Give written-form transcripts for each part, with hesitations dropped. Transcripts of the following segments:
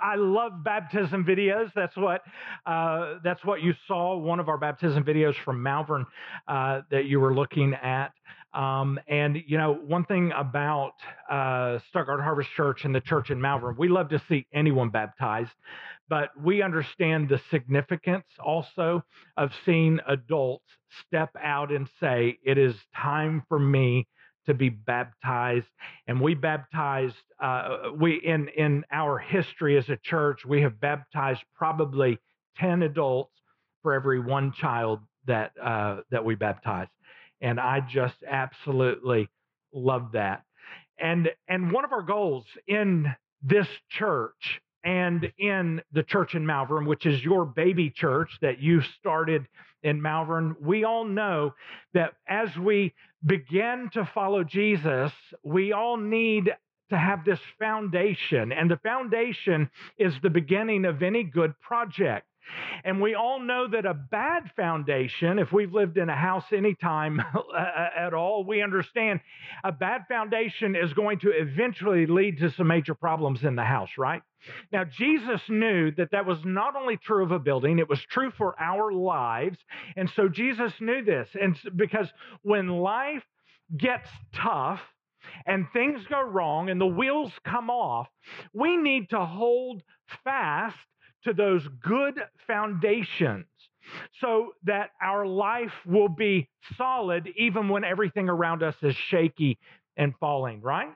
I love baptism videos. That's what you saw. One of our baptism videos from Malvern that you were looking at. And you know, one thing about Stuttgart Harvest Church and the church in Malvern, we love to see anyone baptized, but we understand the significance also of seeing adults step out and say, "It is time for me to be baptized." And we baptized, we in our history as a church, we have baptized probably 10 adults for every one child that we baptize. And I just absolutely love that. And one of our goals in this church and in the church in Malvern, which is your baby church that you started in Malvern, we all know that as we begin to follow Jesus, we all need to have this foundation. And the foundation is the beginning of any good project. And we all know that a bad foundation, if we've lived in a house any time at all, we understand a bad foundation is going to eventually lead to some major problems in the house, right? Now, Jesus knew that that was not only true of a building, it was true for our lives. And so Jesus knew this. And because when life gets tough and things go wrong and the wheels come off, we need to hold fast to those good foundations so that our life will be solid even when everything around us is shaky and falling, right?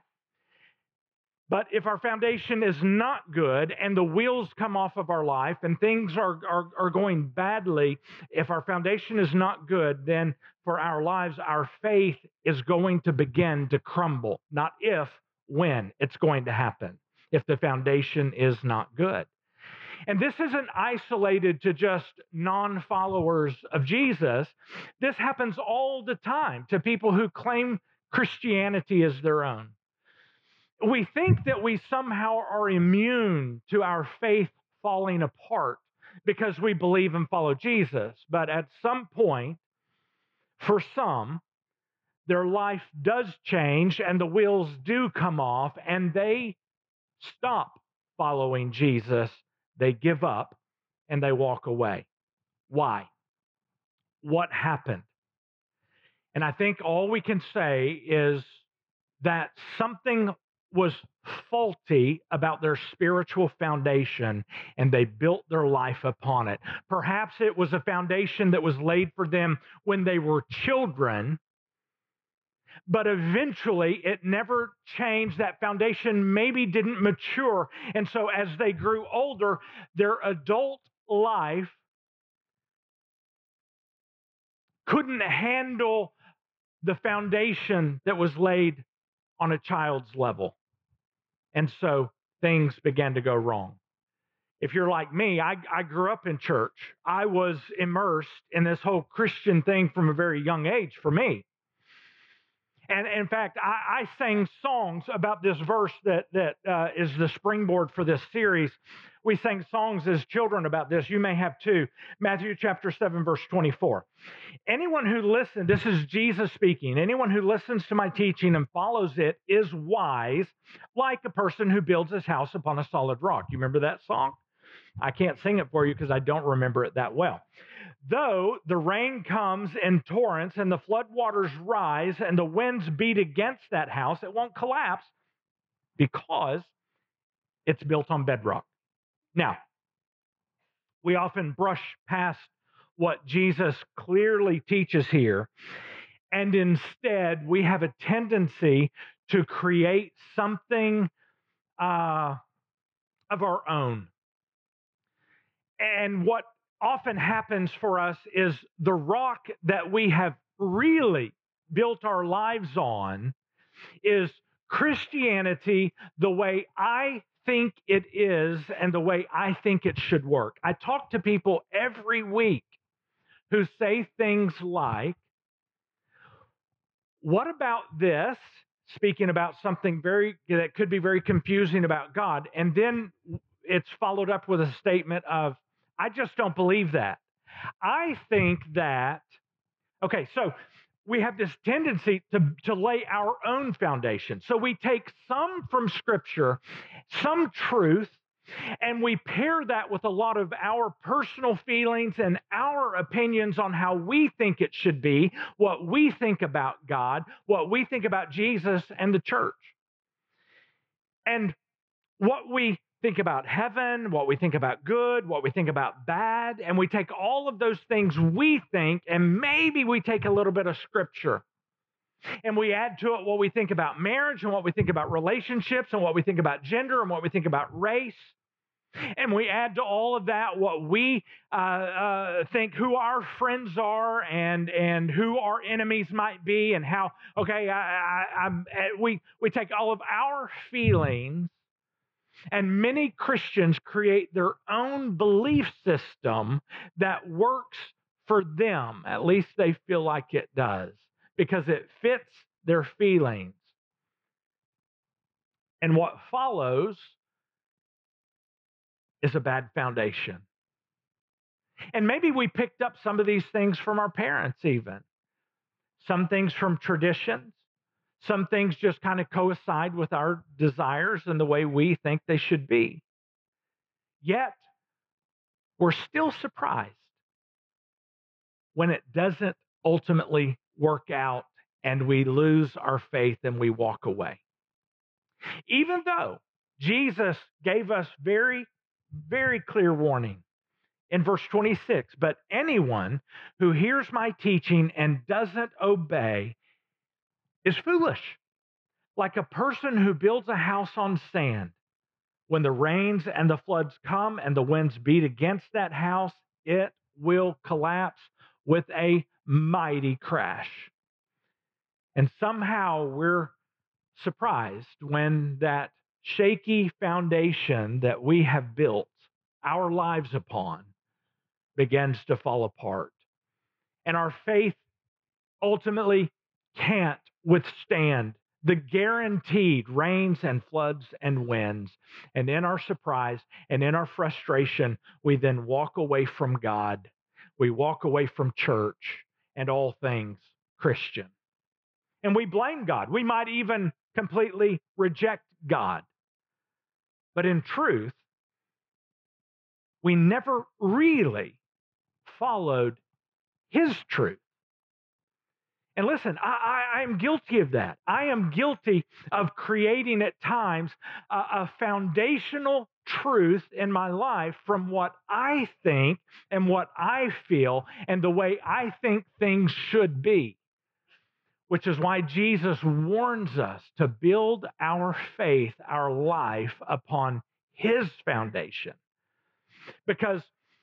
But if our foundation is not good and the wheels come off of our life and things are going badly, if our foundation is not good, then for our lives, our faith is going to begin to crumble. Not if, when it's going to happen, if the foundation is not good. And this isn't isolated to just non followers of Jesus. This happens all the time to people who claim Christianity as their own. We think that we somehow are immune to our faith falling apart because we believe and follow Jesus. But at some point, for some, their life does change and the wheels do come off and they stop following Jesus. They give up and they walk away. Why? What happened? And I think all we can say is that something was faulty about their spiritual foundation and they built their life upon it. Perhaps it was a foundation that was laid for them when they were children, but eventually it never changed. That foundation maybe didn't mature. And so as they grew older, their adult life couldn't handle the foundation that was laid on a child's level. And so things began to go wrong. If you're like me, I grew up in church. I was immersed in this whole Christian thing from a very young age for me. And in fact, I sang songs about this verse that is the springboard for this series. We sang songs as children about this. You may have too. Matthew chapter 7, verse 24. Anyone who listens, this is Jesus speaking, anyone who listens to my teaching and follows it is wise, like a person who builds his house upon a solid rock. You remember that song? I can't sing it for you because I don't remember it that well. Though the rain comes in torrents and the floodwaters rise and the winds beat against that house, it won't collapse because it's built on bedrock. Now, we often brush past what Jesus clearly teaches here, and instead we have a tendency to create something of our own. And what often happens for us is the rock that we have really built our lives on is Christianity the way I think it is and the way I think it should work. I talk to people every week who say things like, what about this? Speaking about something that could be very confusing about God. And then it's followed up with a statement of, I just don't believe that. I think that, okay, so we have this tendency to lay our own foundation. So we take some from Scripture, some truth, And we pair that with a lot of our personal feelings and our opinions on how we think it should be, what we think about God, what we think about Jesus and the church. And what we think about heaven, what we think about good, what we think about bad, and we take all of those things we think, and maybe we take a little bit of scripture, and we add to it what we think about marriage, and what we think about relationships, and what we think about gender, and what we think about race. And we add to all of that what we think who our friends are and who our enemies might be, and how, okay, we take all of our feelings, and many Christians create their own belief system that works for them. At least they feel like it does, because it fits their feelings. And what follows is a bad foundation. And maybe we picked up some of these things from our parents, even. Some things from traditions. Some things just kind of coincide with our desires and the way we think they should be. Yet, we're still surprised when it doesn't ultimately work out and we lose our faith and we walk away. Even though Jesus gave us very, very clear warning in verse 26, but anyone who hears my teaching and doesn't obey is foolish, like a person who builds a house on sand. When the rains and the floods come and the winds beat against that house, it will collapse with a mighty crash. And somehow we're surprised when that shaky foundation that we have built our lives upon begins to fall apart. And our faith ultimately can't withstand the guaranteed rains and floods and winds. And in our surprise and in our frustration, we then walk away from God. We walk away from church and all things Christian. And we blame God. We might even completely reject God. But in truth, we never really followed His truth. And listen, I'm guilty of that. I am guilty of creating at times a foundational truth in my life from what I think and what I feel and the way I think things should be, which is why Jesus warns us to build our faith, our life upon His foundation. Because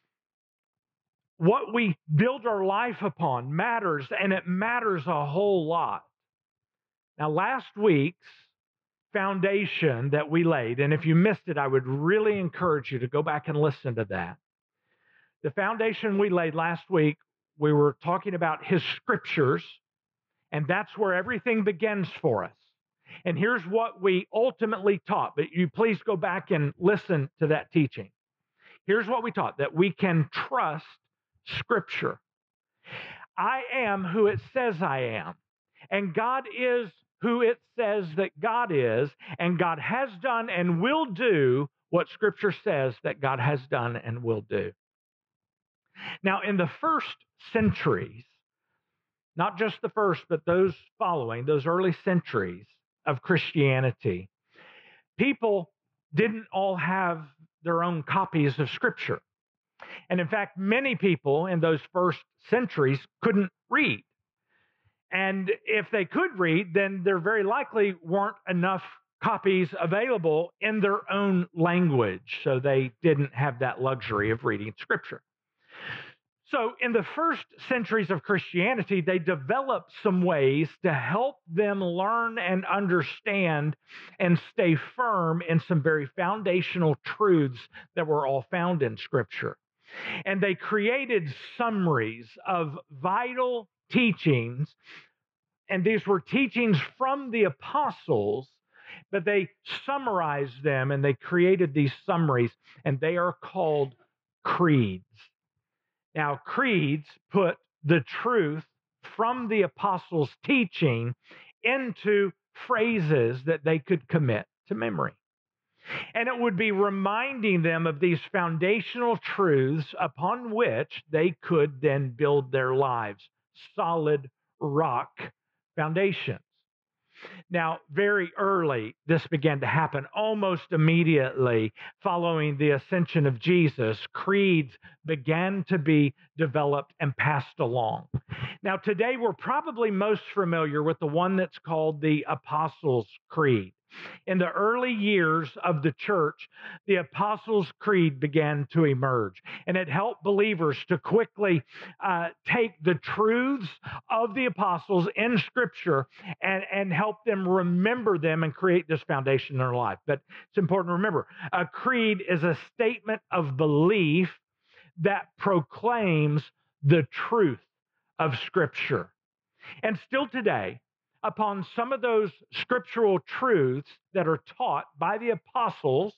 what we build our life upon matters, and it matters a whole lot. Now, last week's foundation that we laid, and if you missed it, I would really encourage you to go back and listen to that. The foundation we laid last week, we were talking about His scriptures, and that's where everything begins for us. And here's what we ultimately taught, but you please go back and listen to that teaching. Here's what we taught, that we can trust Scripture. I am who it says I am, and God is who it says that God is, and God has done and will do what Scripture says that God has done and will do. Now, in the first centuries, not just the first, but those following, those early centuries of Christianity, people didn't all have their own copies of Scripture. And in fact, many people in those first centuries couldn't read. And if they could read, then there very likely weren't enough copies available in their own language. So they didn't have that luxury of reading Scripture. So in the first centuries of Christianity, they developed some ways to help them learn and understand and stay firm in some very foundational truths that were all found in Scripture. And they created summaries of vital teachings, and these were teachings from the apostles, but they summarized them and they created these summaries, and they are called creeds. Now, creeds put the truth from the apostles' teaching into phrases that they could commit to memory. And it would be reminding them of these foundational truths upon which they could then build their lives, solid rock foundations. Now, very early, this began to happen almost immediately following the ascension of Jesus. Creeds began to be developed and passed along. Now, today, we're probably most familiar with the one that's called the Apostles' Creed. In the early years of the church, the Apostles' Creed began to emerge, and it helped believers to quickly take the truths of the apostles in Scripture and help them remember them and create this foundation in their life. But it's important to remember a creed is a statement of belief that proclaims the truth of Scripture. And still today, upon some of those scriptural truths that are taught by the apostles,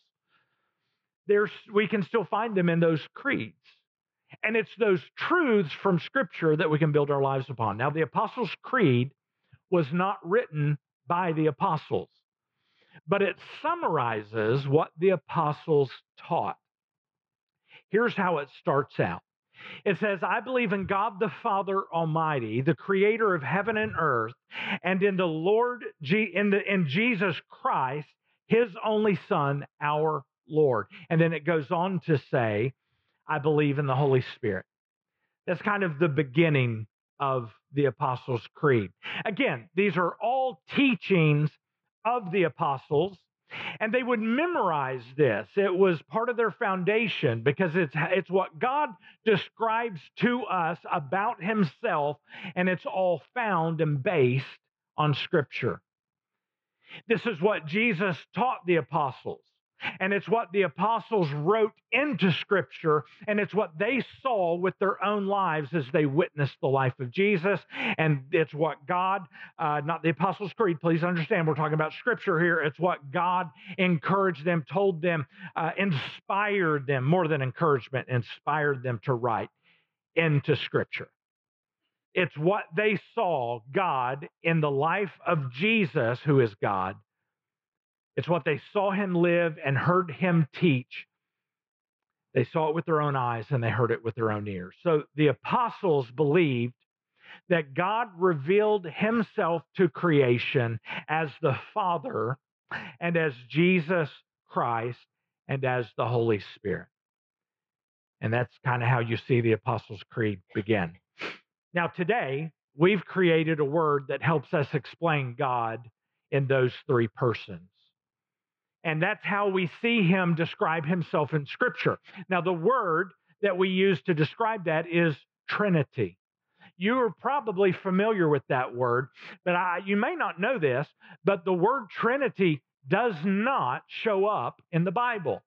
we can still find them in those creeds. And it's those truths from Scripture that we can build our lives upon. Now, the Apostles' Creed was not written by the apostles, but it summarizes what the apostles taught. Here's how it starts out. It says, I believe in God the Father Almighty, the creator of heaven and earth, and in the in Jesus Christ, his only Son, our Lord. And then it goes on to say, I believe in the Holy Spirit. That's kind of the beginning of the Apostles' Creed. Again, these are all teachings of the apostles, and they would memorize this. It was part of their foundation because it's what God describes to us about himself, and it's all found and based on Scripture. This is what Jesus taught the apostles. And it's what the apostles wrote into Scripture, and it's what they saw with their own lives as they witnessed the life of Jesus. And it's what God, not the Apostles' Creed, please understand, we're talking about Scripture here. It's what God encouraged them, told them, inspired them, more than encouragement, inspired them to write into Scripture. It's what they saw God in the life of Jesus, who is God. It's what they saw him live and heard him teach. They saw it with their own eyes and they heard it with their own ears. So the apostles believed that God revealed himself to creation as the Father and as Jesus Christ and as the Holy Spirit. And that's kind of how you see the Apostles' Creed begin. Now, today, we've created a word that helps us explain God in those three persons. And that's how we see him describe himself in Scripture. Now, the word that we use to describe that is Trinity. You are probably familiar with that word, but you may not know this, but the word Trinity does not show up in the Bible.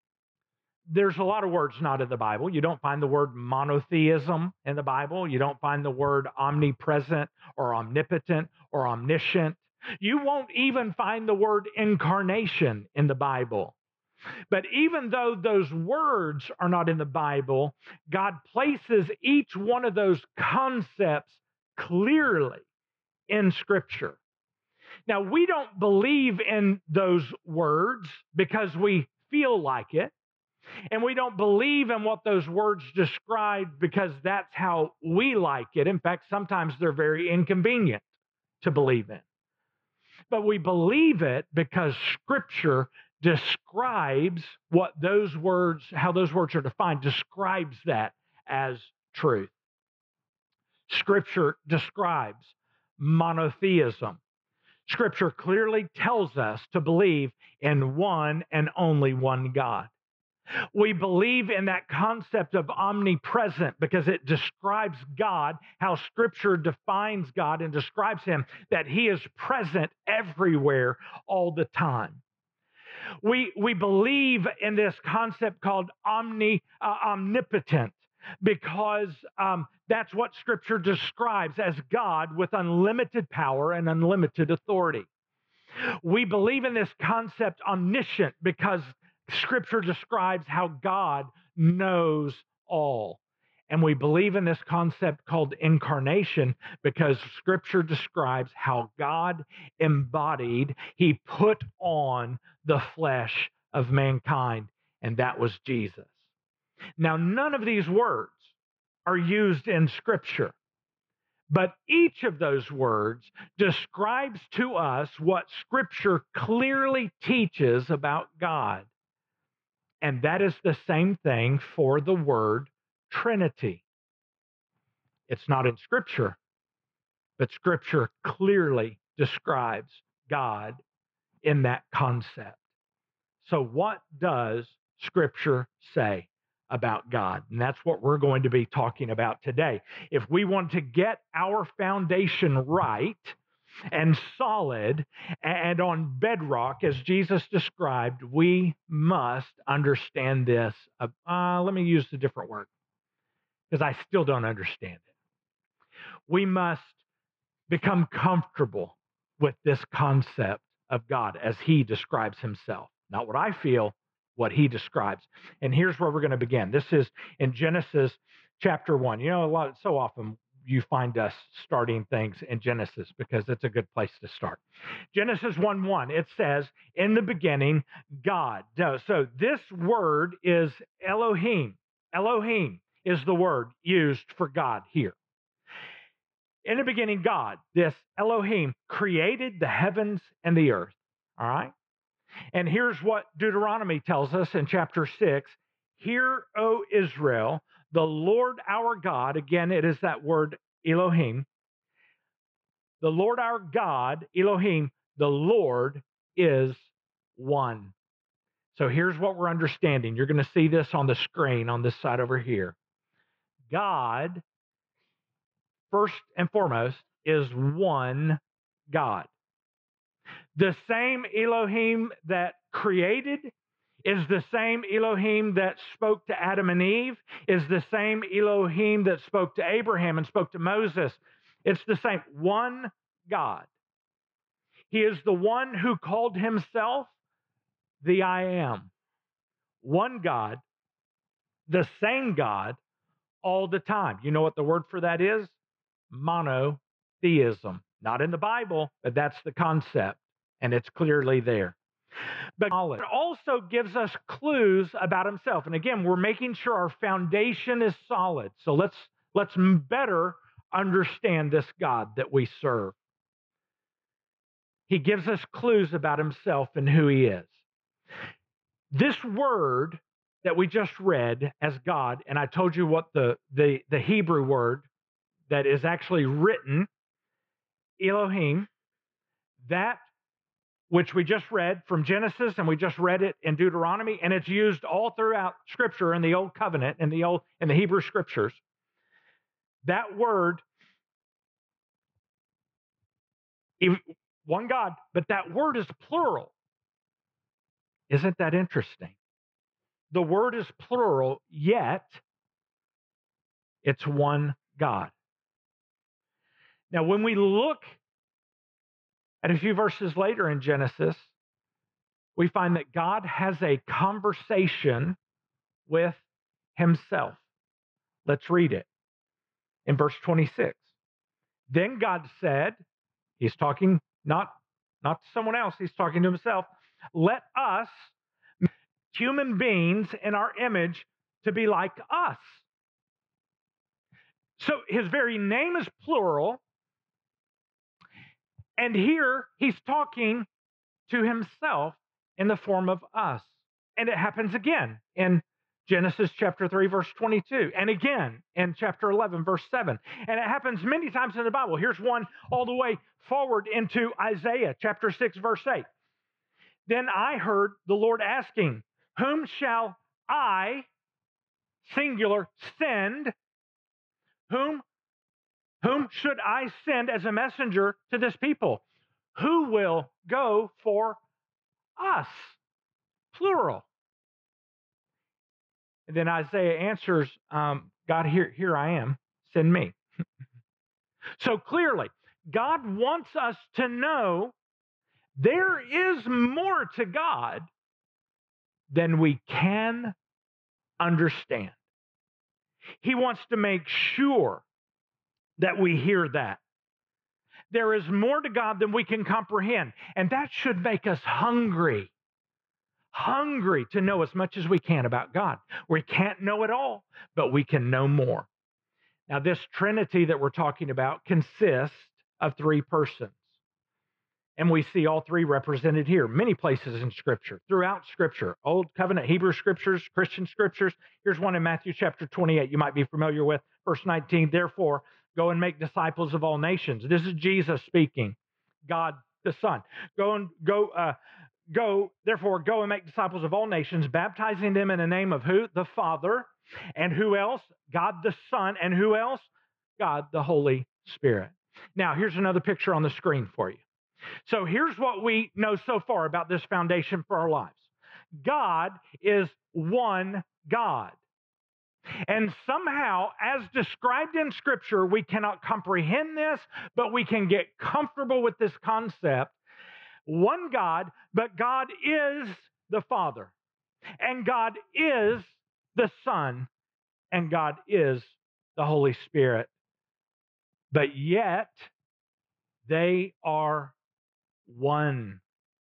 There's a lot of words not in the Bible. You don't find the word monotheism in the Bible. You don't find the word omnipresent or omnipotent or omniscient. You won't even find the word incarnation in the Bible. But even though those words are not in the Bible, God places each one of those concepts clearly in Scripture. Now, we don't believe in those words because we feel like it. And we don't believe in what those words describe because that's how we like it. In fact, sometimes they're very inconvenient to believe in. But we believe it because Scripture describes what those words, how those words are defined, describes that as truth. Scripture describes monotheism. Scripture clearly tells us to believe in one and only one God. We believe in that concept of omnipresent because it describes God, how Scripture defines God and describes him, that he is present everywhere all the time. We believe in this concept called omnipotent because that's what Scripture describes as God with unlimited power and unlimited authority. We believe in this concept omniscient because Scripture describes how God knows all. And we believe in this concept called incarnation because Scripture describes how God embodied, he put on the flesh of mankind, and that was Jesus. Now, none of these words are used in Scripture, but each of those words describes to us what Scripture clearly teaches about God. And that is the same thing for the word Trinity. It's not in Scripture, but Scripture clearly describes God in that concept. So, what does Scripture say about God? And that's what we're going to be talking about today. If we want to get our foundation right and solid and on bedrock, as Jesus described, we must understand this. Let me use a different word because I still don't understand it. We must become comfortable with this concept of God as he describes himself. Not what I feel, what he describes. And here's where we're going to begin. This is in Genesis chapter 1. You know, so often you find us starting things in Genesis because it's a good place to start. Genesis 1:1, it says, in the beginning, God. So this word is Elohim. Elohim is the word used for God here. In the beginning, God, this Elohim, created the heavens and the earth. All right? And here's what Deuteronomy tells us in chapter 6. Hear, O Israel, the Lord our God, again, it is that word Elohim. The Lord our God, Elohim, the Lord is one. So here's what we're understanding. You're going to see this on the screen on this side over here. God, first and foremost, is one God. The same Elohim that created is the same Elohim that spoke to Adam and Eve, is the same Elohim that spoke to Abraham and spoke to Moses. It's the same one God. He is the one who called himself the I am. One God, the same God all the time. You know what the word for that is? Monotheism. Not in the Bible, but that's the concept, and it's clearly there. But it also gives us clues about himself. And again, we're making sure our foundation is solid. So let's better understand this God that we serve. He gives us clues about himself and who he is. This word that we just read as God, and I told you what the Hebrew word that is actually written, Elohim, that which we just read from Genesis, and we just read it in Deuteronomy, and it's used all throughout Scripture in the Old Covenant, in the Hebrew Scriptures. That word, one God, but that word is plural. Isn't that interesting? The word is plural, yet it's one God. Now, when we look at a few verses later in Genesis, we find that God has a conversation with himself. Let's read it in verse 26. Then God said, he's talking not to someone else, he's talking to himself, let us, human beings in our image, to be like us. So his very name is plural, and here he's talking to himself in the form of us. And it happens again in Genesis chapter 3, verse 22, and again in chapter 11, verse 7. And it happens many times in the Bible. Here's one all the way forward into Isaiah chapter 6, verse 8. Then I heard the Lord asking, whom shall I, singular, send? Whom should I send as a messenger to this people? Who will go for us? Plural. And then Isaiah answers, God, here I am, send me. So clearly, God wants us to know there is more to God than we can understand. He wants to make sure that we hear that. There is more to God than we can comprehend. And that should make us hungry hungry to know as much as we can about God. We can't know it all, but we can know more. Now, this Trinity that we're talking about consists of three persons. And we see all three represented here, many places in Scripture, throughout Scripture, Old Covenant, Hebrew Scriptures, Christian Scriptures. Here's one in Matthew chapter 28 you might be familiar with, verse 19. Therefore, go and make disciples of all nations. This is Jesus speaking, God the Son. Therefore, go and make disciples of all nations, baptizing them in the name of who? The Father. And who else? God the Son. And who else? God the Holy Spirit. Now, here's another picture on the screen for you. So here's what we know so far about this foundation for our lives. God is one God. And somehow, as described in Scripture, we cannot comprehend this, but we can get comfortable with this concept. One God, but God is the Father, and God is the Son, and God is the Holy Spirit. But yet, they are one.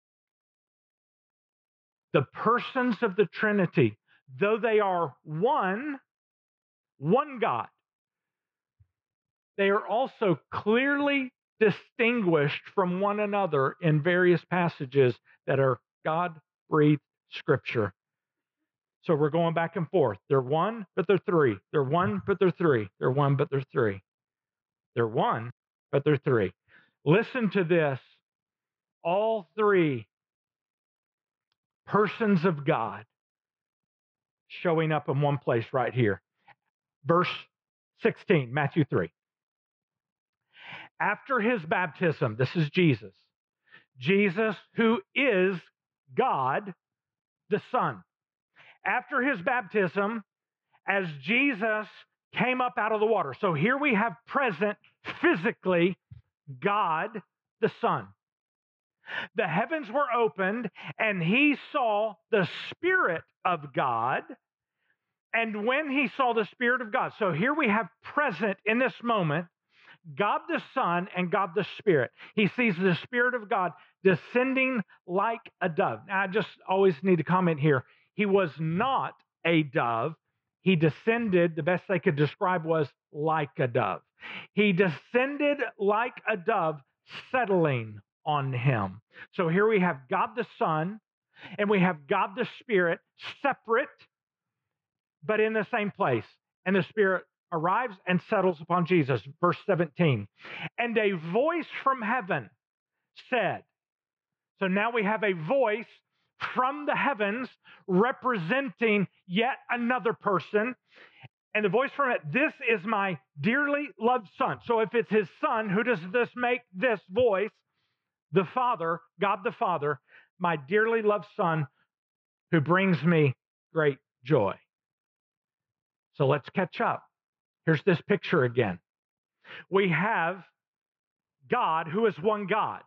The persons of the Trinity, though they are one God, they are also clearly distinguished from one another in various passages that are God-breathed Scripture. So we're going back and forth. They're one, but they're three. They're one, but they're three. They're one, but they're three. They're one, but they're three. Listen to this. All three persons of God showing up in one place right here. Verse 16, Matthew 3. After his baptism, this is Jesus. Jesus, who is God the Son. After his baptism, as Jesus came up out of the water. So here we have present physically God the Son. The heavens were opened, and he saw the Spirit of God. And when he saw the Spirit of God, so here we have present in this moment God the Son and God the Spirit. He sees the Spirit of God descending like a dove. Now, I just always need to comment here. He was not a dove. He descended, the best they could describe was like a dove. He descended like a dove, settling on him. So here we have God the Son and we have God the Spirit, separate, but in the same place. And the Spirit arrives and settles upon Jesus. Verse 17. And a voice from heaven said, so now we have a voice from the heavens representing yet another person. And the voice from it, this is my dearly loved Son. So if it's his Son, who does this make this voice? The Father, God the Father, my dearly loved Son, who brings me great joy. So let's catch up. Here's this picture again. We have God, who is one God.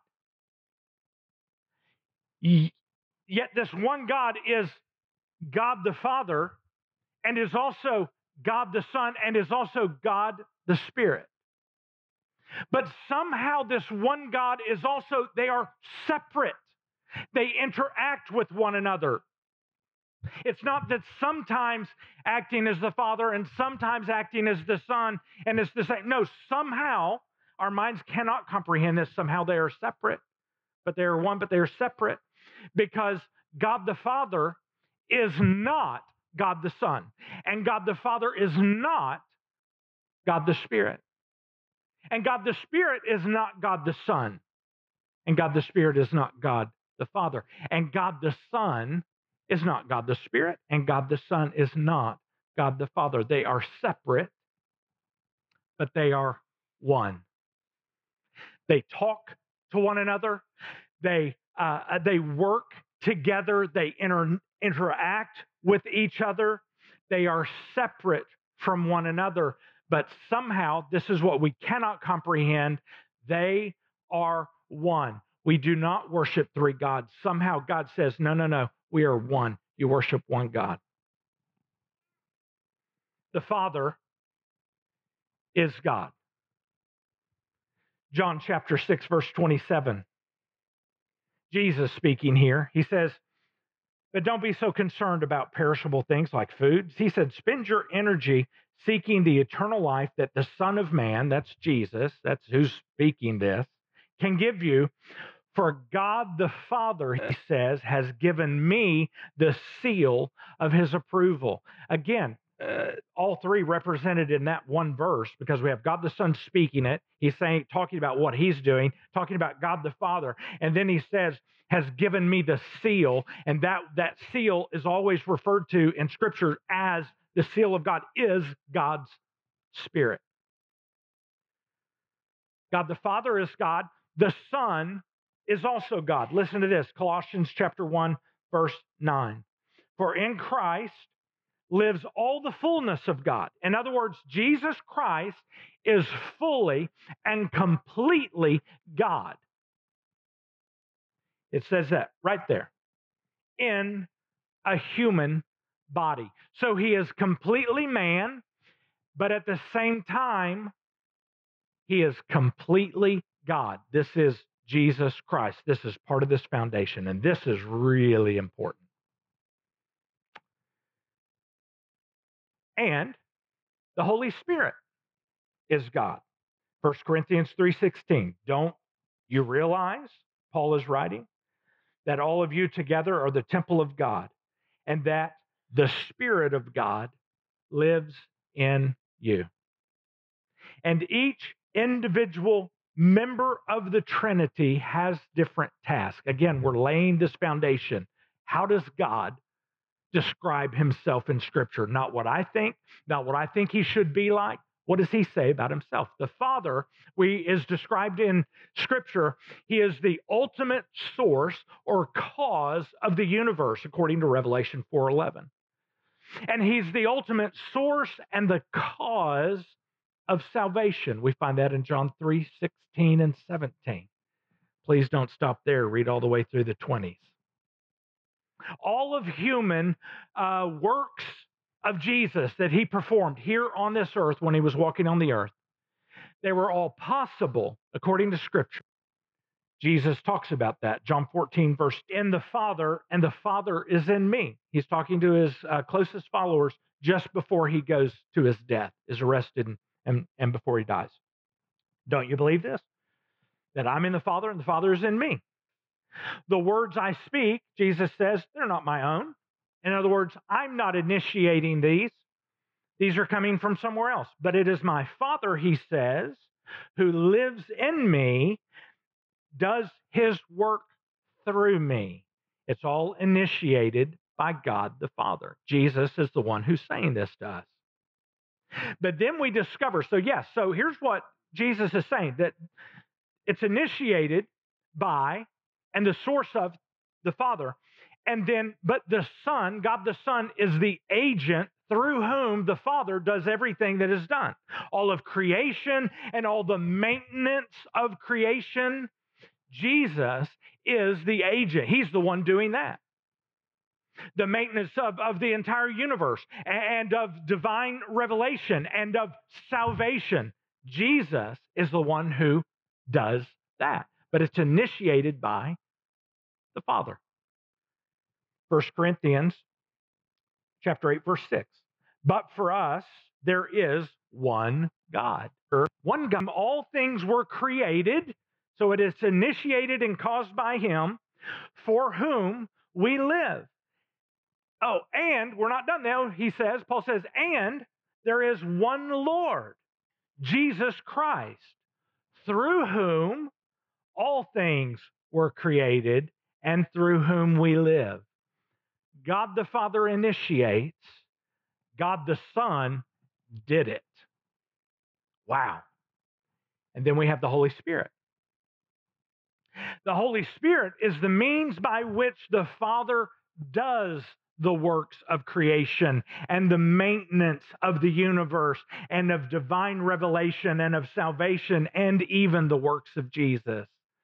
Yet this one God is God the Father, and is also God the Son, and is also God the Spirit. But somehow this one God is also, they are separate. They interact with one another. It's not that sometimes acting as the Father and sometimes acting as the Son, and it's the same. No, somehow our minds cannot comprehend this. Somehow they are separate, but they are one, but they are separate. Because God the Father is not God the Son, and God the Father is not God the Spirit. And God the Spirit is not God the Son, and God the Spirit is not God the Father. And God the Son is not God the Spirit, and God the Son is not God the Father. They are separate, but they are one. They talk to one another. They work together. They interact with each other. They are separate from one another, but somehow this is what we cannot comprehend. They are one. We do not worship three gods. Somehow God says, no, no, no, we are one. You worship one God. The Father is God. John chapter 6, verse 27. Jesus speaking here. He says, But don't be so concerned about perishable things like food. He said, spend your energy seeking the eternal life that the Son of Man, that's Jesus, that's who's speaking this, can give you. For God the Father, he says, has given me the seal of his approval. Again, all three represented in that one verse, because we have God the Son speaking it. He's saying, talking about what he's doing, talking about God the Father. And then he says, has given me the seal. And that seal is always referred to in Scripture as the seal of God, is God's Spirit. God the Father is God. The Son is also God. Listen to this, Colossians chapter 1, verse 9. For in Christ lives all the fullness of God. In other words, Jesus Christ is fully and completely God. It says that right there, in a human body. So he is completely man, but at the same time, he is completely God. This is Jesus Christ. This is part of this foundation, and this is really important. And the Holy Spirit is God. 1 Corinthians 3:16. Don't you realize, Paul is writing, that all of you together are the temple of God, and that the Spirit of God lives in you. And each individual member of the Trinity has different tasks. Again, we're laying this foundation. How does God describe himself in Scripture? Not what I think, not what I think he should be like. What does he say about himself? The Father is described in Scripture. He is the ultimate source or cause of the universe, according to Revelation 4:11. And he's the ultimate source and the cause of salvation. We find that in John 3:16 and 17. Please don't stop there. Read all the way through the 20s. All of human works of Jesus that he performed here on this earth when he was walking on the earth, they were all possible according to Scripture. Jesus talks about that. John 14, verse, in the Father, and the Father is in me. He's talking to his closest followers just before he goes to his death, is arrested, and before he dies. Don't you believe this? That I'm in the Father and the Father is in me. The words I speak, Jesus says, they're not my own. In other words, I'm not initiating these. These are coming from somewhere else. But it is my Father, he says, who lives in me, does his work through me. It's all initiated by God the Father. Jesus is the one who's saying this to us. But then we discover, so here's what Jesus is saying, that it's initiated by and the source of the Father. And then, but the Son, God the Son, is the agent through whom the Father does everything that is done. All of creation and all the maintenance of creation, Jesus is the agent. He's the one doing that. The maintenance of the entire universe and of divine revelation and of salvation. Jesus is the one who does that. But it's initiated by the Father. 1 Corinthians chapter 8, verse 6. But for us, there is one God. One God. All things were created, so it is initiated and caused by him, for whom we live. Oh, and we're not done now. Paul says, and there is one Lord, Jesus Christ, through whom all things were created and through whom we live. God the Father initiates, God the Son did it. Wow. And then we have the Holy Spirit. The Holy Spirit is the means by which the Father does the works of creation and the maintenance of the universe and of divine revelation and of salvation and even the works of Jesus.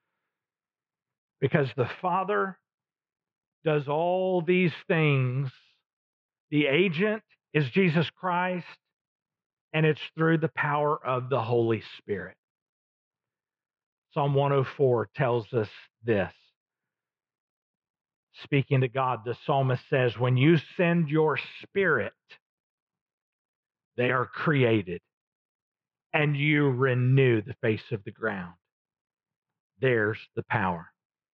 Because the Father does all these things. The agent is Jesus Christ, and it's through the power of the Holy Spirit. Psalm 104 tells us this. speaking to God, the psalmist says, when you send your spirit, they are created, and you renew the face of the ground. There's the power.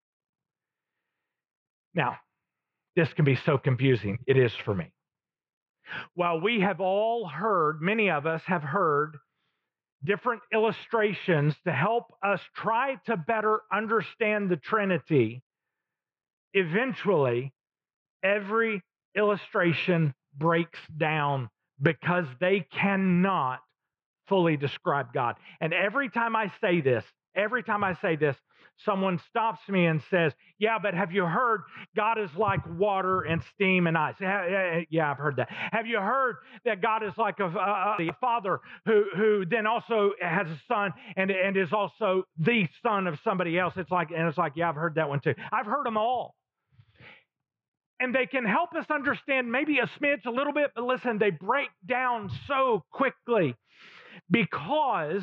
Now, this can be so confusing. It is for me. While we have all heard, many of us have heard different illustrations to help us try to better understand the Trinity, eventually, every illustration breaks down because they cannot fully describe God. And every time I say this, someone stops me and says, yeah, but have you heard God is like water and steam and ice? Yeah, I've heard that. Have you heard that God is like a father who then also has a son and is also the son of somebody else? It's like, yeah, I've heard that one too. I've heard them all. And they can help us understand maybe a smidge, a little bit, but listen, they break down so quickly because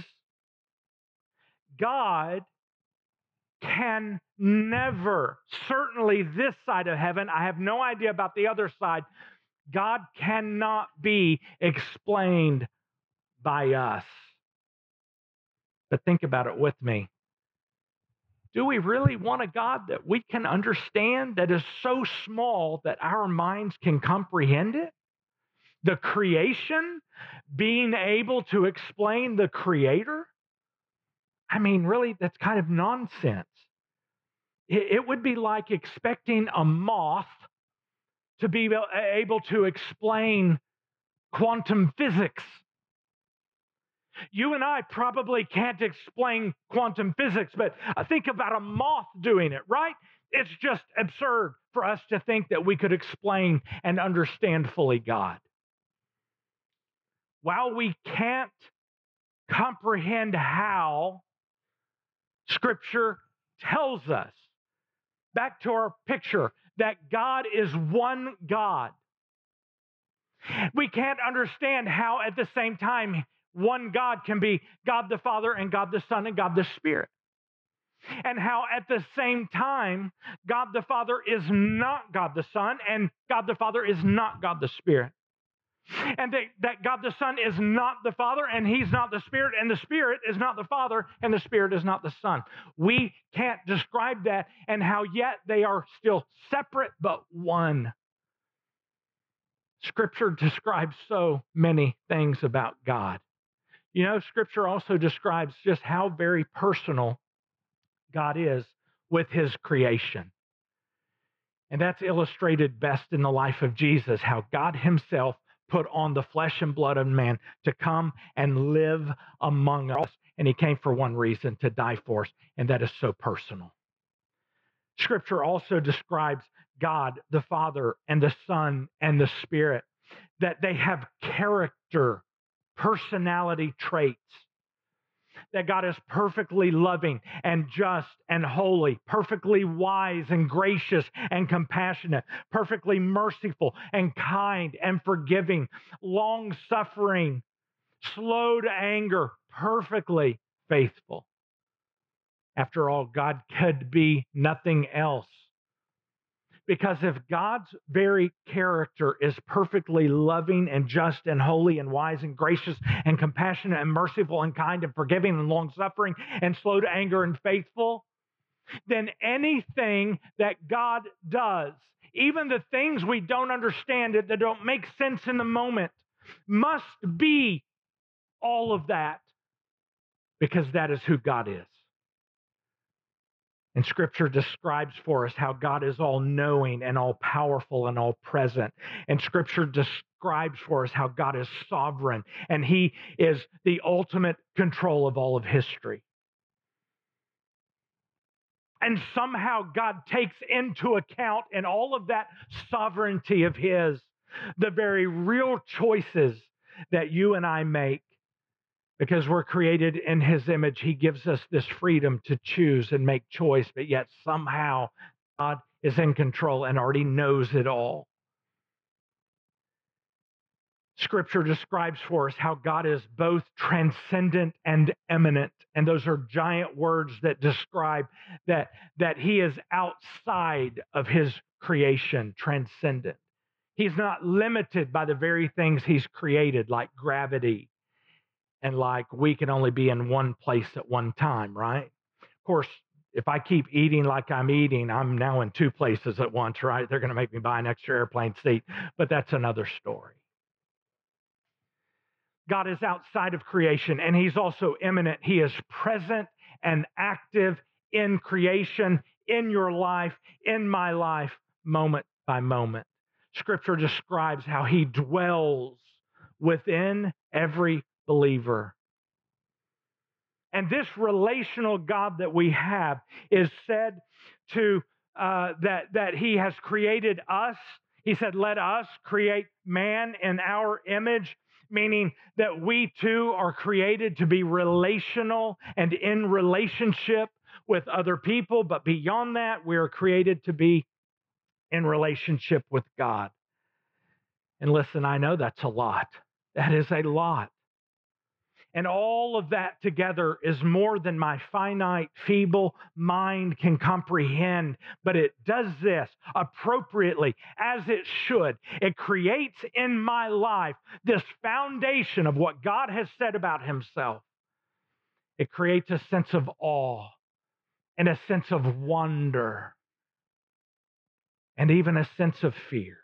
God can never, certainly this side of heaven, I have no idea about the other side, God cannot be explained by us. But think about it with me. Do we really want a God that we can understand, that is so small that our minds can comprehend it? The creation, being able to explain the Creator? I mean, really, that's kind of nonsense. It would be like expecting a moth to be able to explain quantum physics. You and I probably can't explain quantum physics, but think about a moth doing it, right? It's just absurd for us to think that we could explain and understand fully God. While we can't comprehend how, Scripture tells us, back to our picture, that God is one God. We can't understand how at the same time one God can be God the Father and God the Son and God the Spirit. And how at the same time God the Father is not God the Son and God the Father is not God the Spirit. And that God the Son is not the Father and He's not the Spirit, and the Spirit is not the Father and the Spirit is not the Son. We can't describe that, and how yet they are still separate but one. Scripture describes so many things about God. You know, Scripture also describes just how very personal God is with His creation. And that's illustrated best in the life of Jesus, how God Himself put on the flesh and blood of man to come and live among us. And He came for one reason, to die for us, and that is so personal. Scripture also describes God, the Father, and the Son, and the Spirit, that they have character, personality traits. That God is perfectly loving and just and holy, perfectly wise and gracious and compassionate, perfectly merciful and kind and forgiving, long-suffering, slow to anger, perfectly faithful. After all, God could be nothing else. Because if God's very character is perfectly loving and just and holy and wise and gracious and compassionate and merciful and kind and forgiving and long-suffering and slow to anger and faithful, then anything that God does, even the things we don't understand, that don't make sense in the moment, must be all of that, because that is who God is. And Scripture describes for us how God is all-knowing and all-powerful and all-present. And Scripture describes for us how God is sovereign and He is the ultimate control of all of history. And somehow God takes into account in all of that sovereignty of His the very real choices that you and I make. Because we're created in His image, He gives us this freedom to choose and make choice, but yet somehow God is in control and already knows it all. Scripture describes for us how God is both transcendent and eminent. And those are giant words that describe that He is outside of His creation, transcendent. He's not limited by the very things he's created, like gravity and like we can only be in one place at one time, right? Of course, if I keep eating like I'm eating, I'm now in two places at once, right? They're going to make me buy an extra airplane seat, but that's another story. God is outside of creation, and he's also immanent. He is present and active in creation, in your life, in my life, moment by moment. Scripture describes how he dwells within every believer. And this relational God that we have is said to that he has created us. He said, "Let us create man in our image," meaning that we too are created to be relational and in relationship with other people. But beyond that, we are created to be in relationship with God. And listen, I know that's a lot. That is a lot. And all of that together is more than my finite, feeble mind can comprehend. But it does this appropriately, as it should. It creates in my life this foundation of what God has said about himself. It creates a sense of awe and a sense of wonder and even a sense of fear.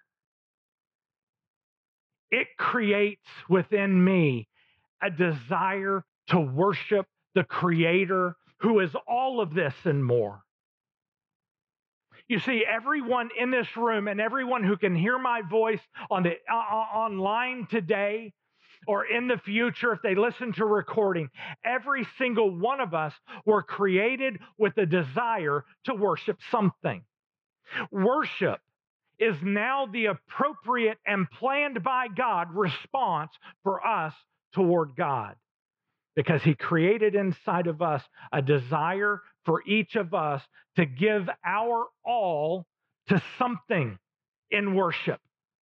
It creates within me a desire to worship the Creator who is all of this and more. You see, everyone in this room and everyone who can hear my voice on the online today or in the future, if they listen to recording, every single one of us were created with a desire to worship something. Worship is now the appropriate and planned by God response for us toward God, because he created inside of us a desire for each of us to give our all to something in worship.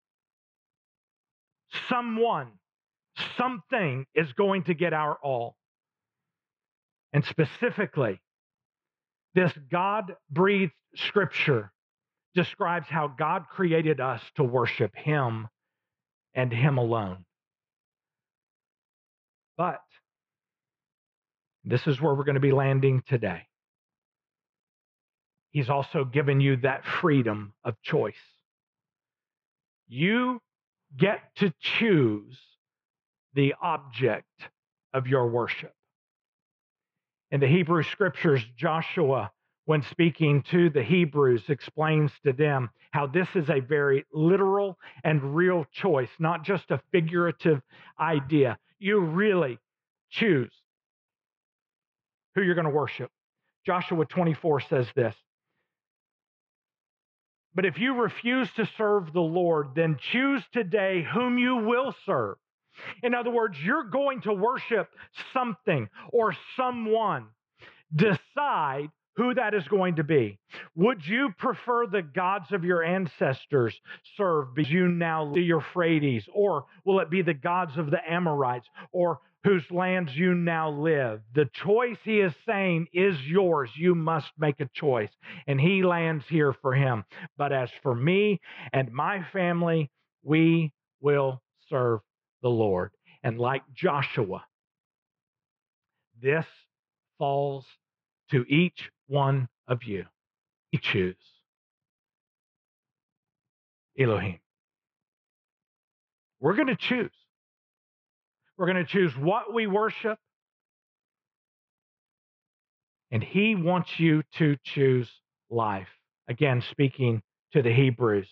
Someone, something is going to get our all. And specifically, this God-breathed scripture describes how God created us to worship him and him alone. But this is where we're going to be landing today. He's also given you that freedom of choice. You get to choose the object of your worship. In the Hebrew scriptures, Joshua, when speaking to the Hebrews, explains to them how this is a very literal and real choice, not just a figurative idea. You really choose who you're going to worship. Joshua 24 says this: "But if you refuse to serve the Lord, then choose today whom you will serve." In other words, you're going to worship something or someone. Decide who that is going to be. Would you prefer the gods of your ancestors served because you now the Euphrates? Or will it be the gods of the Amorites or whose lands you now live? The choice, he is saying, is yours. You must make a choice. And he lands here for him. But as for me and my family, we will serve the Lord. And like Joshua, this falls to each one of you. You choose Elohim. We're going to choose. We're going to choose what we worship. And he wants you to choose life. Again, speaking to the Hebrews.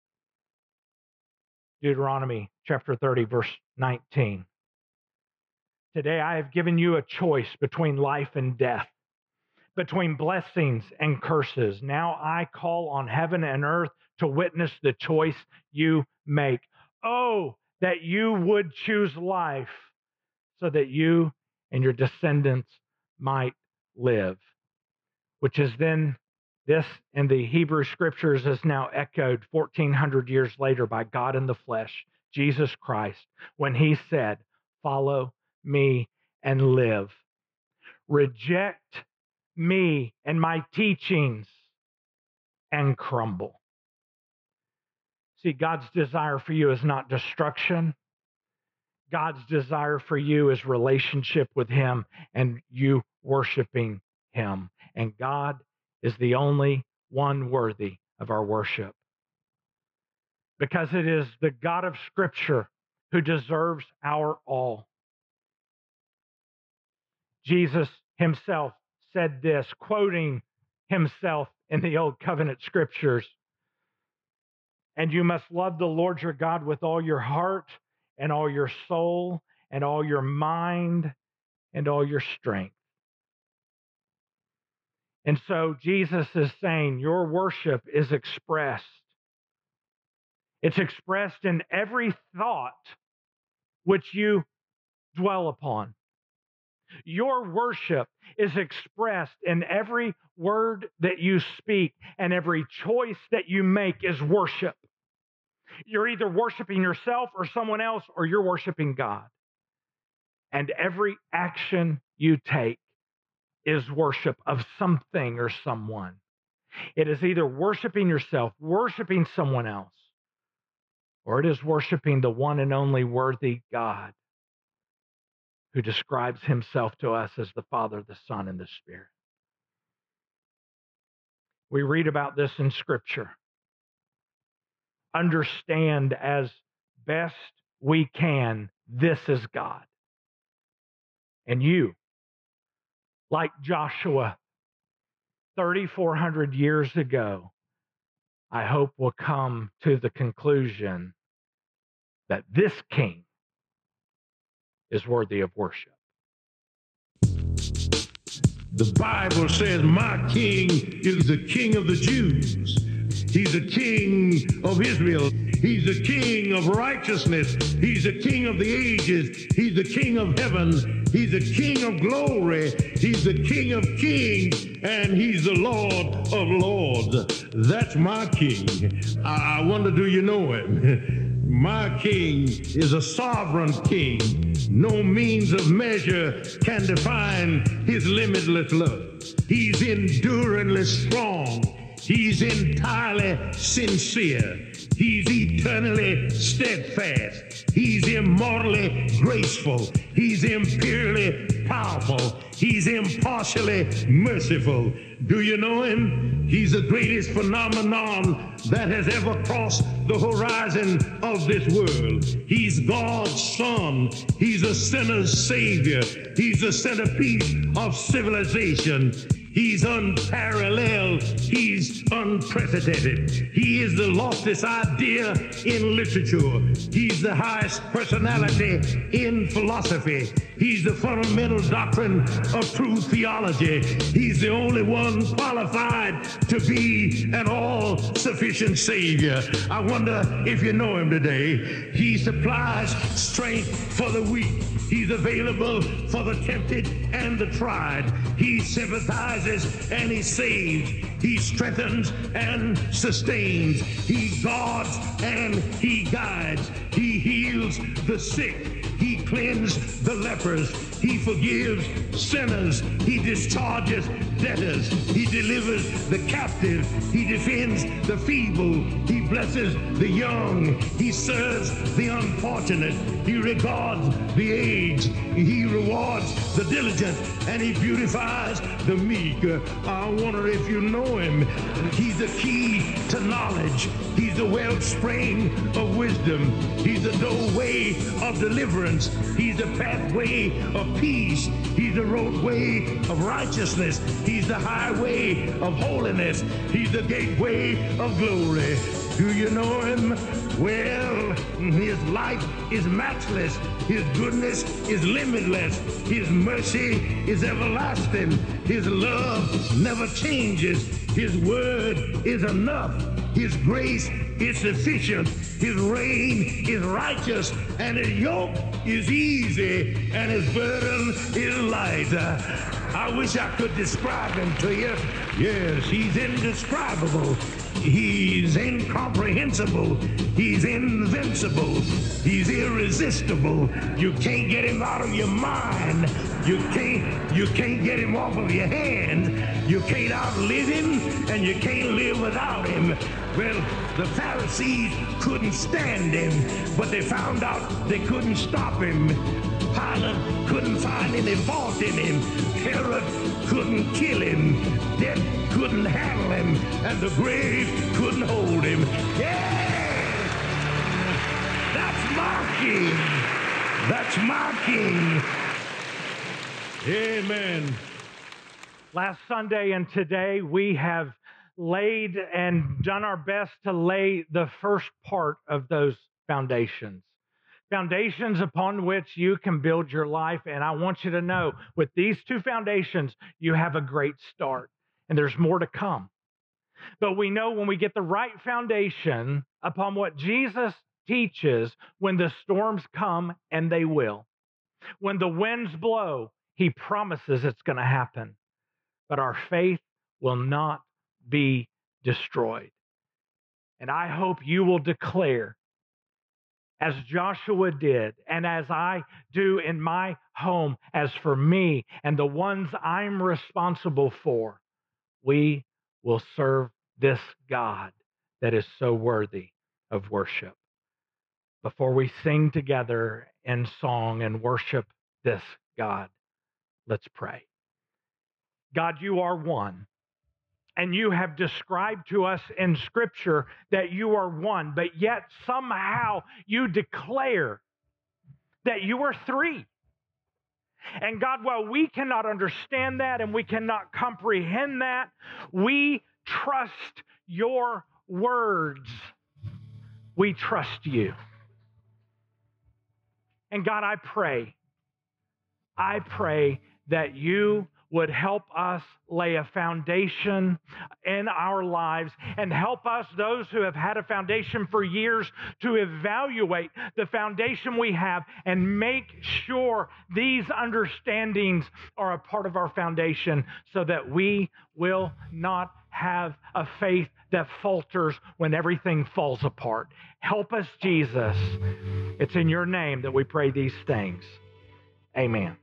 Deuteronomy chapter 30, verse 19. Today I have given you a choice between life and death, between blessings and curses. Now I call on heaven and earth to witness the choice you make. Oh, that you would choose life so that you and your descendants might live. Which is then, this in the Hebrew scriptures is now echoed 1,400 years later by God in the flesh, Jesus Christ, when he said, "Follow me and live. Reject me and my teachings and crumble." See, God's desire for you is not destruction. God's desire for you is relationship with Him and you worshiping Him. And God is the only one worthy of our worship, because it is the God of Scripture who deserves our all. Jesus Himself said this, quoting Himself in the Old Covenant Scriptures. And you must love the Lord your God with all your heart and all your soul and all your mind and all your strength. And so Jesus is saying your worship is expressed. It's expressed in every thought which you dwell upon. Your worship is expressed in every word that you speak, and every choice that you make is worship. You're either worshiping yourself or someone else, or you're worshiping God. And every action you take is worship of something or someone. It is either worshiping yourself, worshiping someone else, or it is worshiping the one and only worthy God who describes Himself to us as the Father, the Son, and the Spirit. We read about this in Scripture. Understand as best we can, this is God. And you, like Joshua 3,400 years ago, I hope will come to the conclusion that this King is worthy of worship. The Bible says, my King is the King of the Jews. He's the King of Israel. He's the King of righteousness. He's the King of the ages. He's the King of heaven. He's the King of glory. He's the King of kings. And He's the Lord of lords. That's my King. I wonder, do you know Him? My King is a sovereign King. No means of measure can define His limitless love. He's enduringly strong. He's entirely sincere. He's eternally steadfast. He's immortally graceful. He's imperially powerful. He's impartially merciful. Do you know Him? He's the greatest phenomenon that has ever crossed the horizon of this world. He's God's Son. He's a sinner's Savior. He's the centerpiece of civilization. He's unparalleled. He's unprecedented. He is the loftiest idea in literature. He's the highest personality in philosophy. He's the fundamental doctrine of true theology. He's the only one qualified to be an all-sufficient Savior. I wonder if you know Him today. He supplies strength for the weak. He's available for the tempted and the tried. He sympathizes and He saves. He strengthens and sustains. He guards and He guides. He heals the sick. He cleanses the lepers. He forgives sinners. He discharges debtors. He delivers the captive. He defends the feeble. He blesses the young. He serves the unfortunate. He regards the aged. He rewards the diligent, and He beautifies the meek. I wonder if you know Him. He's the key to knowledge. He's the wellspring of wisdom. He's the doorway of deliverance. He's the pathway of peace. He's the roadway of righteousness. He's the highway of holiness. He's the gateway of glory. Do you know Him? Well, His life is matchless. His goodness is limitless. His mercy is everlasting. His love never changes. His word is enough. His grace is sufficient. His reign is righteous, and His yoke is easy, and His burden is light. I wish I could describe Him to you. Yes, He's indescribable. He's incomprehensible. He's invincible. He's irresistible. You can't get Him out of your mind. You can't get Him off of your hand. You can't outlive Him, and you can't live without Him. Well, the Pharisees couldn't stand him, but they found out they couldn't stop him. Pilate couldn't find any fault in him. Herod couldn't kill him. Death couldn't handle him. And the grave couldn't hold him. Yeah! That's my king. That's my king. Amen. Last Sunday and today, we have laid and done our best to lay the first part of those foundations. Foundations upon which you can build your life. And I want you to know, with these two foundations, you have a great start. And there's more to come. But we know when we get the right foundation upon what Jesus teaches, when the storms come, and they will. When the winds blow, he promises it's going to happen. But our faith will not be destroyed. And I hope you will declare, as Joshua did, and as I do in my home, as for me and the ones I'm responsible for, we will serve this God that is so worthy of worship. Before we sing together in song and worship this God, let's pray. God, you are one. And you have described to us in Scripture that you are one, but yet somehow you declare that you are three. And God, while we cannot understand that and we cannot comprehend that, we trust your words. We trust you. And God, I pray that you would help us lay a foundation in our lives and help us, those who have had a foundation for years, to evaluate the foundation we have and make sure these understandings are a part of our foundation so that we will not have a faith that falters when everything falls apart. Help us, Jesus. It's in your name that we pray these things. Amen.